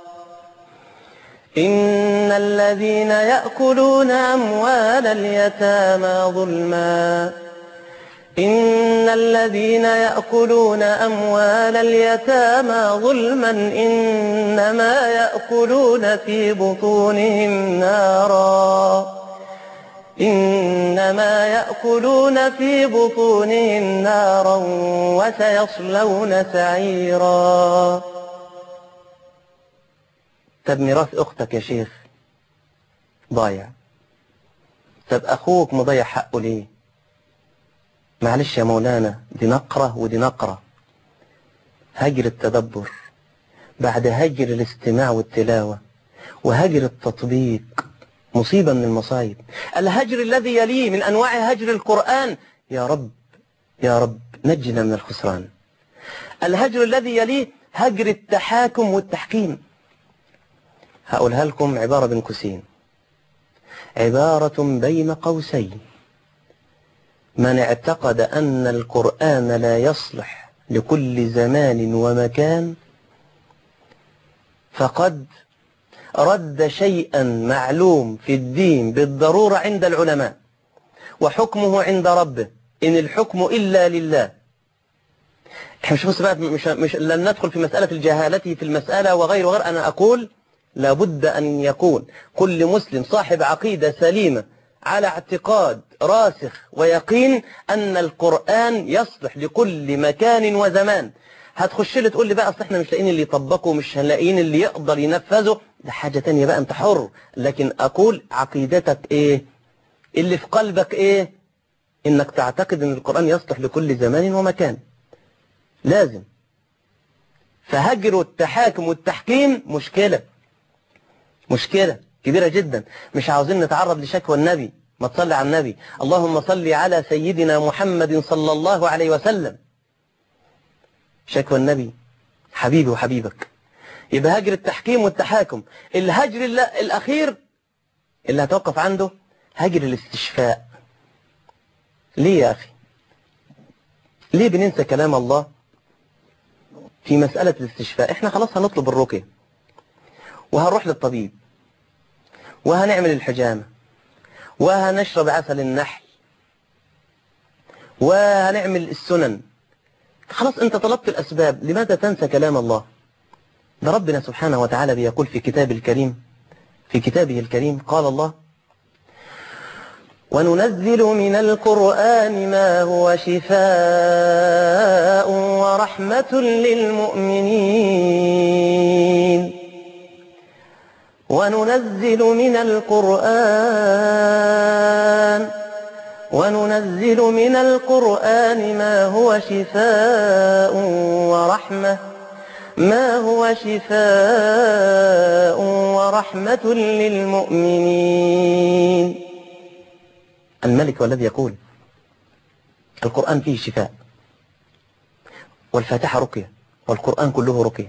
إن الذين يأكلون أموال اليتامى ظلما إن الذين يأكلون أموال اليتامى ظلما إنما يأكلون في بطونهم نارا إنما يأكلون في بطونهم نارا وسيصلون سعيرا. طب ميراث أختك يا شيخ ضايع، طب أخوك مضيع حقه ليه؟ معلش يا مولانا، دي نقرة ودي نقرة. هجر التدبر بعد هجر الاستماع والتلاوة وهجر التطبيق مصيبة من المصايب. الهجر الذي يليه من أنواع هجر القرآن، يا رب يا رب نجنا من الخسران. الهجر الذي يليه هجر التحاكم والتحكيم. هقولها لكم عبارة بين قوسين، عبارة بين قوسين: من اعتقد أن القرآن لا يصلح لكل زمان ومكان فقد رد شيئا معلوم في الدين بالضرورة عند العلماء وحكمه عند ربه إن الحكم إلا لله. احنا مش بس بقى مش, مش لن ندخل في مسألة الجهالة في المسألة وغير وغير. أنا أقول لابد أن يكون كل مسلم صاحب عقيدة سليمة على اعتقاد راسخ ويقين أن القرآن يصلح لكل مكان وزمان. هتخش لي تقول لي بقى أصل احنا مش لاقيين اللي يطبقه ومش هنلاقيين اللي يقدر ينفذه، ده حاجة تانية بقى، أنت حر. لكن أقول عقيدتك إيه؟ اللي في قلبك إيه؟ إنك تعتقد أن القرآن يصلح لكل زمان ومكان. لازم. فهجر التحاكم والتحكيم مشكلة مشكلة كبيرة جدا. مش عاوزين نتعرض لشكوى النبي. ما تصلي على النبي، اللهم صل على سيدنا محمد صلى الله عليه وسلم. شكوى النبي حبيبي وحبيبك. يبقى هجر التحكيم والتحاكم. الهجر الأخير اللي هتوقف عنده هجر الاستشفاء. ليه يا أخي؟ ليه بننسى كلام الله في مسألة الاستشفاء؟ احنا خلاص هنطلب الرقية وهنروح للطبيب وهنعمل الحجامة وهنشرب عسل النحل وهنعمل السنن. خلاص انت طلبت الأسباب، لماذا تنسى كلام الله؟ ده ربنا سبحانه وتعالى بيقول في كتاب الكريم في كتابه الكريم قال الله: وننزل من القرآن ما هو شفاء ورحمة للمؤمنين وننزل من القرآن وننزل من القرآن ما هو شفاء ورحمة ما هو شفاء ورحمة للمؤمنين. الملك والذي يقول القرآن فيه شفاء، والفاتحة رقية، والقرآن كله رقية.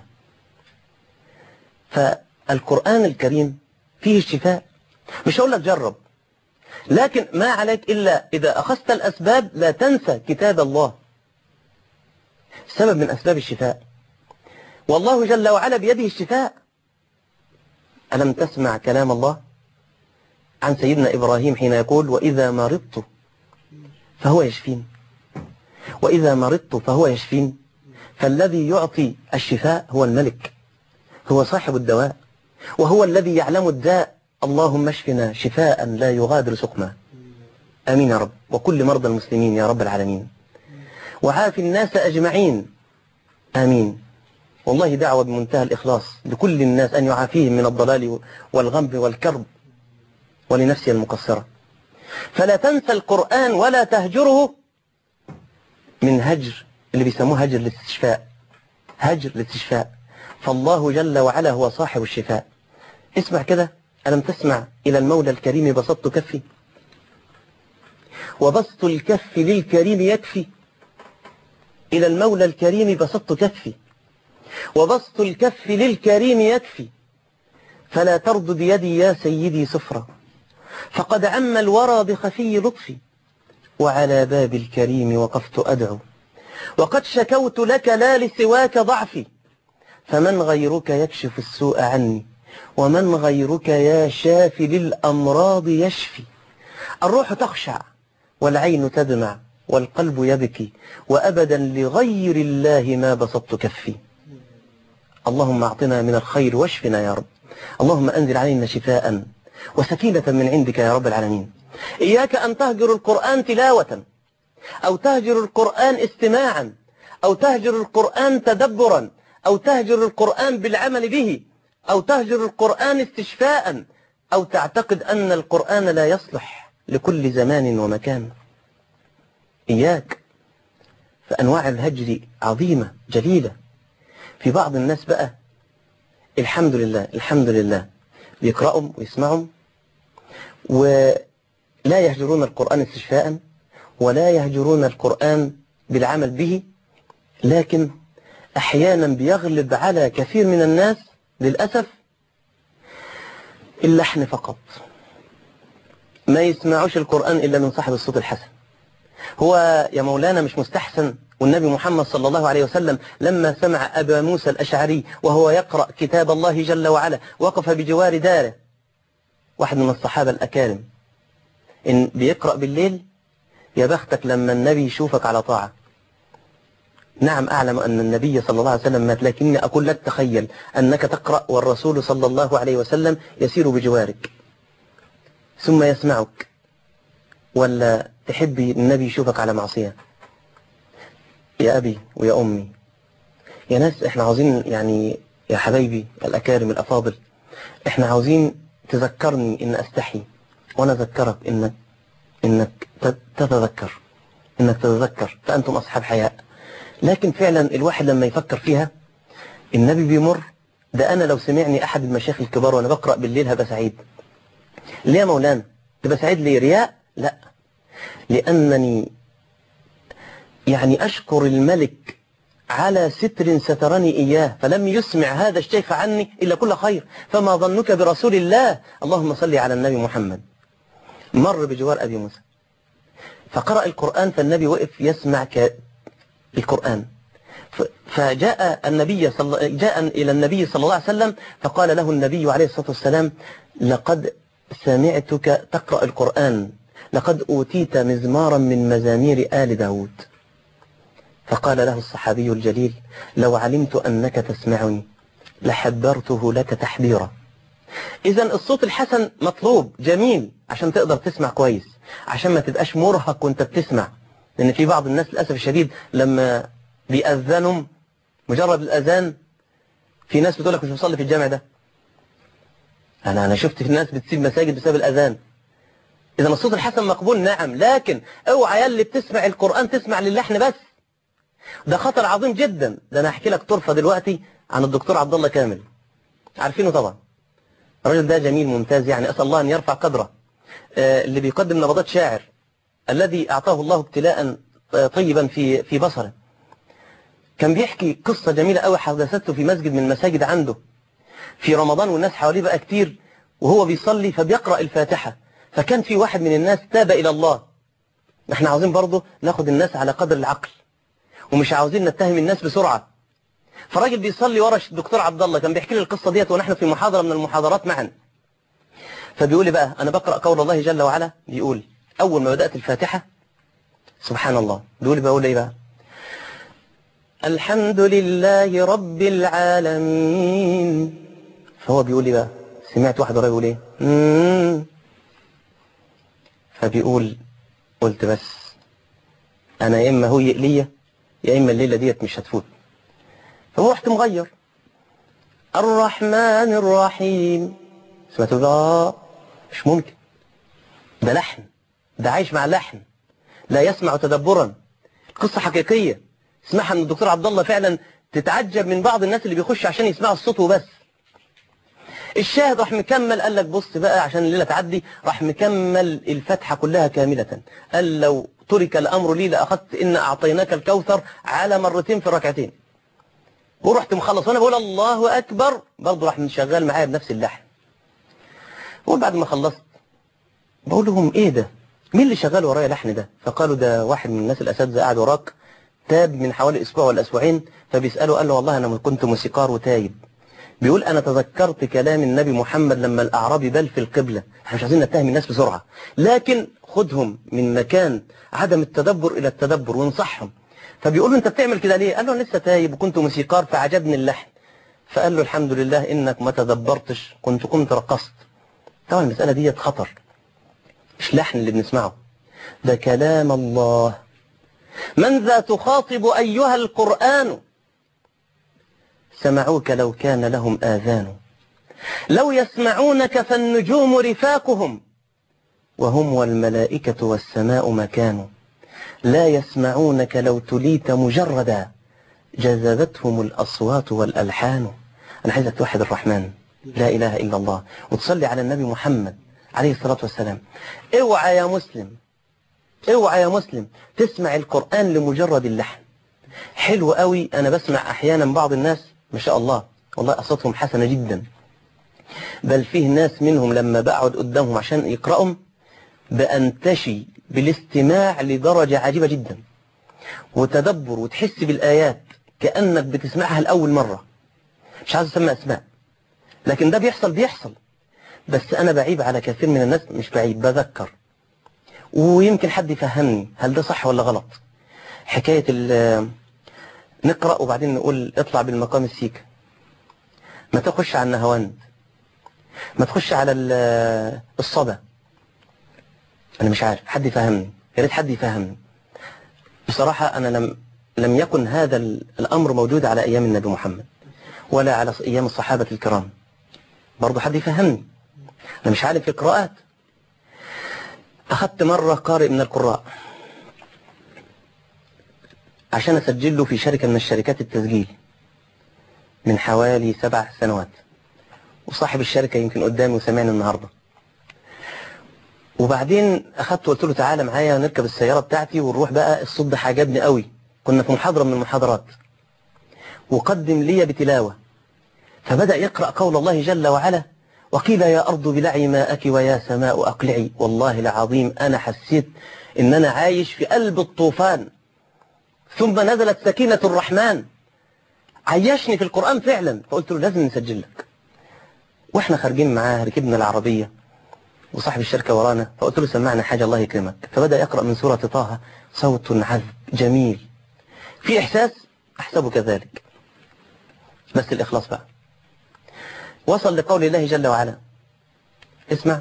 فالقرآن الكريم فيه الشفاء. مش هقول لك جرب، لكن ما عليك إلا إذا أخذت الأسباب لا تنسى كتاب الله. سبب من أسباب الشفاء، والله جل وعلا بيده الشفاء. ألم تسمع كلام الله عن سيدنا إبراهيم حين يقول: وإذا مرضت فهو يشفين، وإذا مرضت فهو يشفين. فالذي يعطي الشفاء هو الملك، هو صاحب الدواء، وهو الذي يعلم الداء. اللهم اشفنا شفاء لا يغادر سقما. آمين يا رب. وكل مرضى المسلمين يا رب العالمين، وعاف الناس أجمعين. آمين. والله دعوة بمنتهى الإخلاص لكل الناس أن يعافيهم من الضلال والغم والكرب ولنفسي المقصرة. فلا تنسى القرآن ولا تهجره من هجر اللي بيسموه هجر الاستشفاء، هجر الاستشفاء، فالله جل وعلا هو صاحب الشفاء. اسمع كده، ألم تسمع إلى المولى الكريم بسطت كفي، وبسط الكف للكريم يكفي. إلى المولى الكريم بسطت كفي، وبسط الكف للكريم يكفي. فلا تردد يدي يا سيدي سفرا، فقد عم الورى بخفي لطفي. وعلى باب الكريم وقفت أدعو، وقد شكوت لك لا لسواك ضعفي. فمن غيرك يكشف السوء عني، ومن غيرك يا شافي للأمراض يشفي. الروح تخشع والعين تدمع والقلب يبكي، وأبدا لغير الله ما بسطت كفي. اللهم أعطنا من الخير واشفنا يا رب. اللهم أنزل علينا شفاء وسكينة من عندك يا رب العالمين. إياك أن تهجر القرآن تلاوة، أو تهجر القرآن استماعا، أو تهجر القرآن تدبرا، أو تهجر القرآن بالعمل به، أو تهجر القرآن استشفاء، أو تعتقد أن القرآن لا يصلح لكل زمان ومكان. إياك. فأنواع الهجر عظيمة جليلة. في بعض الناس بقى الحمد لله الحمد لله بيقرأوا ويسمعوا ولا يهجرون القرآن استشفاء، ولا يهجرون القرآن بالعمل به، لكن أحيانا بيغلب على كثير من الناس للأسف اللحن فقط. ما يسمعوش القرآن إلا من صاحب الصوت الحسن. هو يا مولانا مش مستحسن؟ والنبي محمد صلى الله عليه وسلم لما سمع أبا موسى الأشعري وهو يقرأ كتاب الله جل وعلا وقف بجوار داره، واحد من الصحابة الأكارم، إن بيقرأ بالليل يا بختك لما النبي يشوفك على طاعة. نعم أعلم أن النبي صلى الله عليه وسلم مات، لكني أقول لك تخيل أنك تقرأ والرسول صلى الله عليه وسلم يسير بجوارك ثم يسمعك، ولا تحب النبي يشوفك على معصية؟ يا أبي ويا أمي يا ناس، إحنا عاوزين يعني يا حبايبي الأكارم الأفاضل، إحنا عاوزين تذكرني إن أستحي، وأنا أذكرك إنك إنك تتذكر، إنك تتذكر، فأنتم أصحاب حياء. لكن فعلا الواحد لما يفكر فيها، النبي بيمر، ده أنا لو سمعني أحد المشايخ الكبار وأنا بقرأ بالليل هبقى سعيد. ليه يا مولانا تبقى سعيد؟ ليه؟ رياء؟ لا، لأنني يعني أشكر الملك على ستر سترني إياه، فلم يسمع هذا الشيخ عني إلا كل خير، فما ظنك برسول الله؟ اللهم صل على النبي محمد. مر بجوار أبي موسى فقرأ القرآن، فالنبي وقف يسمع القرآن، فجاء النبي صلى جاء إلى النبي صلى الله عليه وسلم فقال له النبي عليه الصلاة والسلام: لقد سمعتك تقرأ القرآن، لقد أوتيت مزمارا من مزامير آل داود. فقال له الصحابي الجليل: لو علمت أنك تسمعني لحبرته لك تحبيرا. إذا الصوت الحسن مطلوب جميل عشان تقدر تسمع كويس، عشان ما تبقاش مرهق وانت بتسمع. لأن في بعض الناس للأسف الشديد لما بيأذنوا مجرد الأذان، في ناس بتقول لك مش بصلي في الجامع ده. أنا أنا شفت في ناس بتسيب مساجد بسبب الأذان. إذا الصوت الحسن مقبول نعم، لكن اوعى يا اللي بتسمع القرآن تسمع للحن بس، ده خطر عظيم جدا. ده أنا أحكي لك طرفة دلوقتي عن الدكتور عبد الله كامل، عارفينه طبعا. الراجل ده جميل ممتاز، يعني أسأل الله أن يرفع قدره. آه اللي بيقدم نبضات شاعر، الذي أعطاه الله ابتلاء طيبا في في بصره. كان بيحكي قصة جميلة قوي حدثته في مسجد من المساجد عنده في رمضان، والناس حواليه بقى كتير، وهو بيصلي فبيقرأ الفاتحة، فكان في واحد من الناس تاب إلى الله. نحن عاوزين برضه ناخد الناس على قدر العقل، ومش عاوزين نتهم الناس بسرعة. فراجل بيصلي ورا الدكتور عبد الله، كان بيحكي لي القصة ديت ونحن في محاضرة من المحاضرات معا. فبيقول لي بقى أنا بقرأ قول الله جل وعلا، بيقول أول ما بدأت الفاتحة سبحان الله، بيقول لي بقول إيه بقى؟ الحمد لله رب العالمين. فهو بيقول لي بقى، سمعت واحد ورايا بيقول ايه؟ مم. فبيقول قلت بس انا يا اما هو يقليه يا اما الليله ديت مش هتفوت. فهو رحت مغير الرحمن الرحيم. سمعتوا ده؟ مش ممكن، ده لحن، ده عايش مع اللحن، لا يسمع تدبرا. قصة حقيقية اسمعها من الدكتور عبد الله، فعلا تتعجب من بعض الناس اللي بيخش عشان يسمعوا الصوت وبس. الشاهد راح مكمل، قال لك بص بقى عشان الليلة تعدي، راح مكمل الفتحة كلها كاملة. قال لو ترك الأمر لي لأخذت إن أعطيناك الكوثر على مرتين في الركعتين. ورحت مخلص وانا بقول الله أكبر، برضه راح شغال معايا بنفس اللحن. وبعد ما خلصت بقول لهم ايه ده؟ مين اللي شغال ورايا لحن ده؟ فقالوا ده واحد من الناس الأساتذة قاعد وراك، تاب من حوالي أسبوع ولا أسبوعين، فبيسأله قال له والله أنا كنت موسيقار وتايب. بيقول أنا تذكرت كلام النبي محمد لما الأعرابي بل في القبلة. احنا مش عايزين نتهم الناس بسرعة، لكن خدهم من مكان عدم التدبر إلى التدبر وانصحهم. فبيقول له أنت بتعمل كده ليه؟ قال له أنا لسه تايب وكنت موسيقار فعجبني اللحن. فقال له الحمد لله إنك ما تدبرتش، كنت كنت رقصت. طبعا المسألة دي خطر، مش لحن اللي بنسمعه، ده كلام الله. من ذا تخاطب أيها القرآن؟ سمعوك لو كان لهم آذان. لو يسمعونك فالنجوم رفاقهم، وهم والملائكة والسماء مكان. لا يسمعونك لو تليت مجردا، جذبتهم الأصوات والألحان. أنا عايزك توحد الرحمن، لا إله إلا الله، وتصلي على النبي محمد عليه الصلاة والسلام. اوعى يا مسلم، اوعى يا مسلم تسمع القرآن لمجرد اللحن. حلو قوي، أنا بسمع أحيانا بعض الناس ما شاء الله والله أصواتهم حسنة جدا، بل فيه ناس منهم لما بقعد قدامهم عشان يقرأهم بأنتشي بالاستماع لدرجة عجيبة جدا، وتدبر وتحس بالآيات كأنك بتسمعها لأول مرة. مش عايز أسمع أسماء، لكن ده بيحصل بيحصل بس أنا بعيب على كثير من الناس، مش بعيب، بذكر ويمكن حد يفهمني هل ده صح ولا غلط. حكاية نقرأ وبعدين نقول اطلع بالمقام السيكا، ما تخش على النهواند، ما تخش على الصدى. أنا مش عارف، حد يفهمني، يا ريت حد يفهمني. بصراحة أنا لم لم يكن هذا الأمر موجود على أيام النبي محمد ولا على أيام الصحابة الكرام. برضو حد يفهمني، أنا مش عارف القراءات. أخذت مرة قارئ من القراء عشان أسجل له في شركة من الشركات التسجيل من حوالي سبع سنوات، وصاحب الشركة يمكن قدامي وسمعني النهاردة. وبعدين أخذت وقلت له تعالى معايا نركب السيارة بتاعتي ونروح بقى. الصوت ده عجبني قوي، كنا في محاضرة من المحاضرات وقدم لي بتلاوة، فبدأ يقرأ قول الله جل وعلا وقيل يا أرض بلعي ماءك ويا سماء أقلعي. والله العظيم أنا حسيت إن أنا عايش في قلب الطوفان. ثم نزلت سكينة الرحمن، عيشني في القرآن فعلا. فقلت له لازم نسجل لك. واحنا خارجين معاه ركبنا العربية وصاحب الشركة ورانا، فقلت له سمعنا حاجة الله يكرمك. فبدأ يقرأ من سورة طه، صوت عذب جميل في إحساس، أحسبه كذلك، بس الإخلاص بقى. وصل لقول الله جل وعلا، اسمع: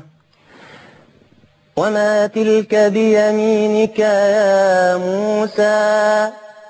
وما تلك بيمينك يا موسى.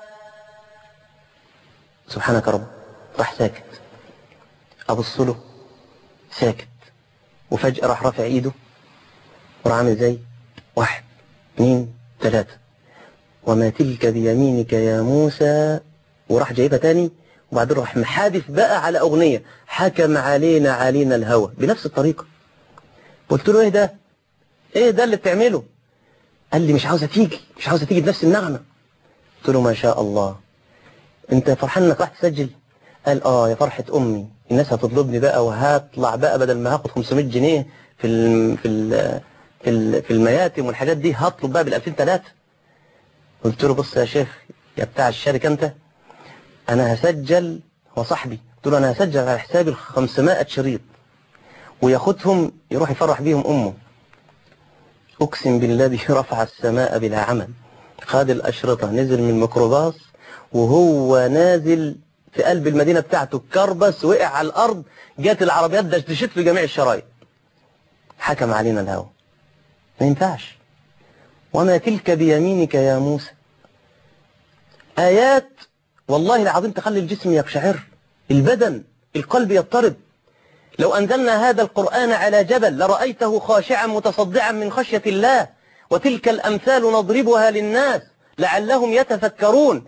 سبحانك رب. راح ساكت، أبص له ساكت، وفجأة راح رافع ايده وراح عامل زي واحد اثنين ثلاثة، وما تلك بيمينك يا موسى، وراح جايبها تاني، وبعدين راح محادث بقى على أغنية حكم علينا علينا الهوى بنفس الطريقة. قلت له ايه ده؟ ايه ده اللي بتعمله؟ قال لي مش عاوزة تيجي، مش عاوزة تيجي بنفس النغمة. قلت له ما شاء الله، انت فرحان انك راح تسجل؟ قال اه يا فرحة امي، الناس هتطلبني بقى وهطلع بقى بدل ما هاخد خمسمائة جنيه في ال في ال في, ال في المياتم والحاجات دي، هطلب بقى بالألفين ثلاثة. قلت له بص يا شيخ يا بتاع الشركة انت، انا هسجل، هو صاحبي، قلت له انا هسجل على حسابي ال خمسمائة شريط وياخدهم يروح يفرح بيهم امه. اقسم بالذي رفع السماء بلا عمل، خد الاشرطة نزل من الميكروباص، وهو نازل في قلب المدينة بتاعته كربس وقع على الارض، جات العربيات دشدشت له جميع الشرايط. حكم علينا الهوى، ما ينفعش. وما تلك بيمينك يا موسى، آيات والله العظيم تخلي الجسم يقشعر، البدن القلب يضطرب. لو أنزلنا هذا القرآن على جبل لرأيته خاشعا متصدعا من خشية الله. وتلك الأمثال نضربها للناس لعلهم يتفكرون.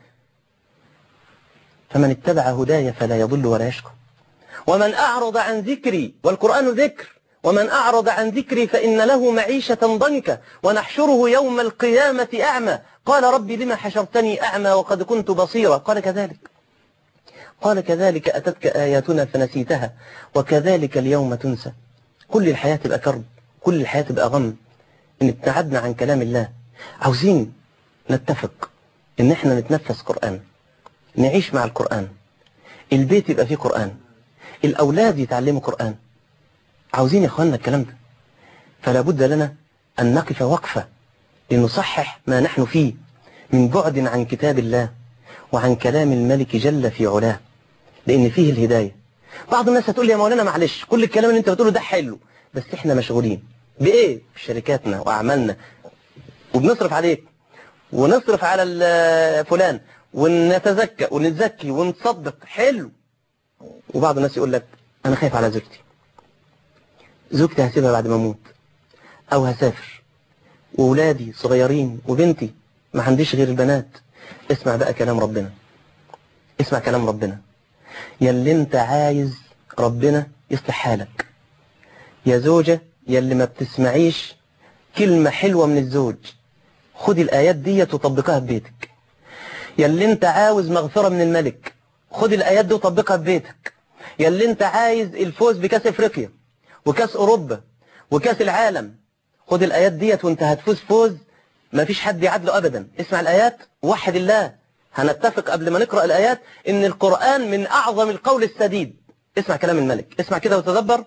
فمن اتبع هداي فلا يضل ولا يشقى. ومن أعرض عن ذكري، والقرآن ذكر، ومن أعرض عن ذكري فإن له معيشة ضنكا ونحشره يوم القيامة أعمى. قال ربي لما حشرتني أعمى وقد كنت بصيرا؟ قال كذلك قال كذلك أتتك آياتنا فنسيتها وكذلك اليوم تنسى. كل الحياة تبقى كرب، كل الحياة تبقى غم إن ابتعدنا عن كلام الله. عاوزين نتفق إن احنا نتنفس قرآن، نعيش مع القرآن، البيت يبقى فيه قرآن، الأولاد يتعلموا قرآن. عاوزين يا أخواننا الكلام ده. فلا بد لنا أن نقف وقفة لنصحح ما نحن فيه من بعد عن كتاب الله وعن كلام الملك جل في علاه، لأن فيه الهداية. بعض الناس هتقول لي يا مولانا معلش كل الكلام اللي انت بتقوله ده حلو، بس احنا مشغولين بإيه؟ في شركاتنا وأعمالنا، وبنصرف عليك ونصرف على فلان ونتزكى ونتزكي ونتصدق. حلو. وبعض الناس يقول لك أنا خايف على زوجتي، زوجتي هسيبها بعد ما أموت أو هسافر، وولادي صغيرين وبنتي ما عنديش غير البنات. اسمع بقى كلام ربنا، اسمع كلام ربنا. يا اللي انت عايز ربنا يصلح حالك، يا زوجة يا اللي ما بتسمعيش كلمة حلوة من الزوج، خد الآيات دي وطبقها في بيتك. يا اللي انت عاوز مغفرة من الملك، خد الآيات دي وطبقها في بيتك. يا اللي انت عايز الفوز بكاس افريقيا وكاس اوروبا وكاس العالم، خد الآيات دي وانت هتفوز فوز ما فيش حد يعدله أبدا. اسمع الآيات ووحد الله. هنتفق قبل ما نقرأ الآيات إن القرآن من أعظم القول السديد. اسمع كلام الملك، اسمع كده وتدبر.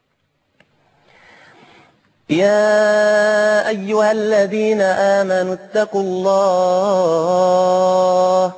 يا أيها الذين آمنوا اتقوا الله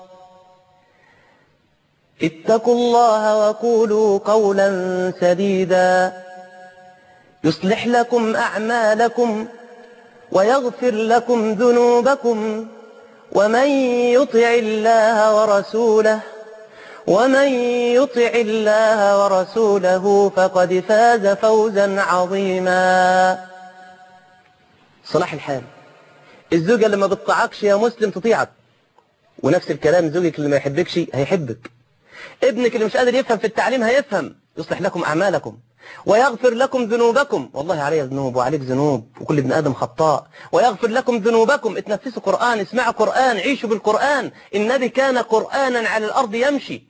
اتقوا الله وقولوا قولا سديدا يصلح لكم أعمالكم ويغفر لكم ذنوبكم ومن يطع الله ورسوله ومن يطع الله ورسوله فقد فاز فوزا عظيما. صلاح الحال، الزوجة اللي ما بتطيعكش يا مسلم تطيعك، ونفس الكلام زوجك اللي ما يحبكش هيحبك، ابنك اللي مش قادر يفهم في التعليم هيفهم. يصلح لكم أعمالكم ويغفر لكم ذنوبكم، والله علي ذنوب وعليك ذنوب وكل ابن آدم خطاء. ويغفر لكم ذنوبكم، اتنفسوا قرآن، اسمعوا قرآن، عيشوا بالقرآن. النبي كان قرآنا على الأرض يمشي.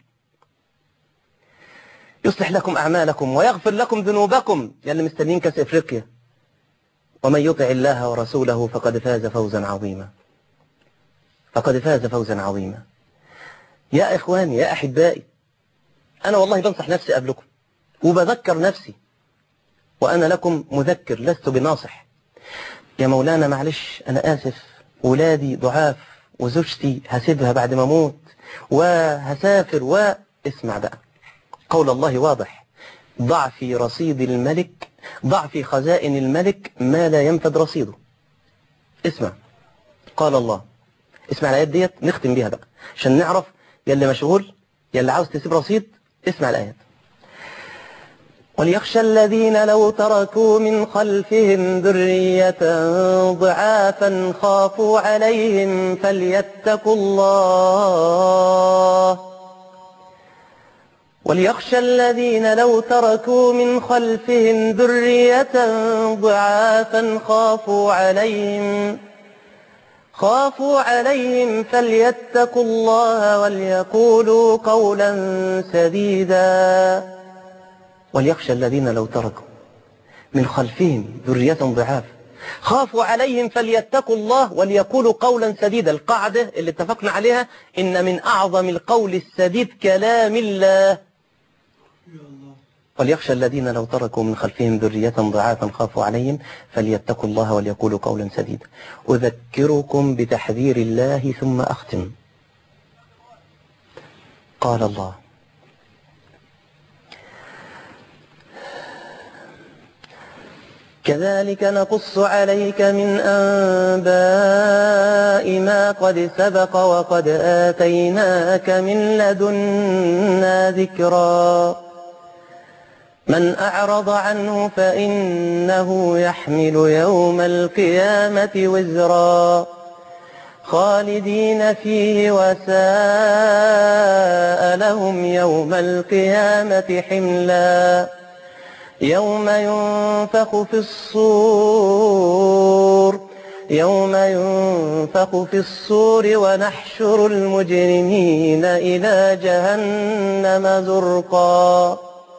يصلح لكم أعمالكم ويغفر لكم ذنوبكم، يا اللي مستنيين كاس إفريقيا. ومن يطع الله ورسوله فقد فاز فوزا عظيما، فقد فاز فوزا عظيما. يا إخواني يا أحبائي، أنا والله بنصح نفسي قبلكم وبذكر نفسي، وأنا لكم مذكر لست بناصح. يا مولانا معلش أنا آسف، ولادي ضعاف وزوجتي هسيبها بعد ما أموت وهسافر. واسمع بقى قول الله واضح: ضع في رصيد الملك، ضع في خزائن الملك ما لا ينفد رصيده. اسمع قال الله. اسمع الآيات ديت نختم بيها بقى عشان نعرف يا اللي مشغول يا اللي عاوز تسيب رصيد. اسمع الآيات: وليخشى الذين لو تركوا من خلفهم ذرية ضعافا خافوا عليهم فليتقوا الله وليخشى الذين لو تركوا من خلفهم ذرية ضعافا خافوا عليهم خافوا عليهم فليتقوا الله وليقولوا قولا سديدا. وليخشى الذين لو تركوا من خلفهم ذرية ضعافا خافوا عليهم فليتقوا الله وليقولوا قولا سديدا. القاعدة اللي اتفقنا عليها إن من أعظم القول السديد كلام الله. وليخشى الذين لو تركوا من خلفهم ذرية ضعافا خافوا عليهم فليتقوا الله وليقولوا قولا سديدا. أذكركم بتحذير الله ثم أختم. قال الله: كذلك نقص عليك من أنباء ما قد سبق وقد آتيناك من لدنا ذكرا. من أعرض عنه فإنه يحمل يوم القيامة وزرا خالدين فيه وساء لهم يوم القيامة حملا يوم ينفخ في الصور يوم ينفخ في الصور ونحشر المجرمين إلى جهنم زرقا.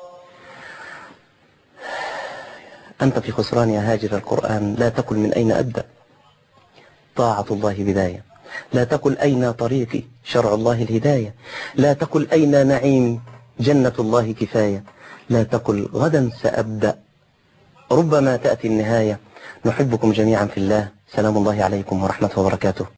أنت في خسران يا هاجر القرآن، لا تقل من أين أبدأ. طاعة الله بداية، لا تقل أين طريقي شرع الله الهداية، لا تقل أين نعيمي جنة الله كفاية، لا تقل غدا سأبدأ ربما تأتي النهاية. نحبكم جميعا في الله، سلام الله عليكم ورحمة وبركاته.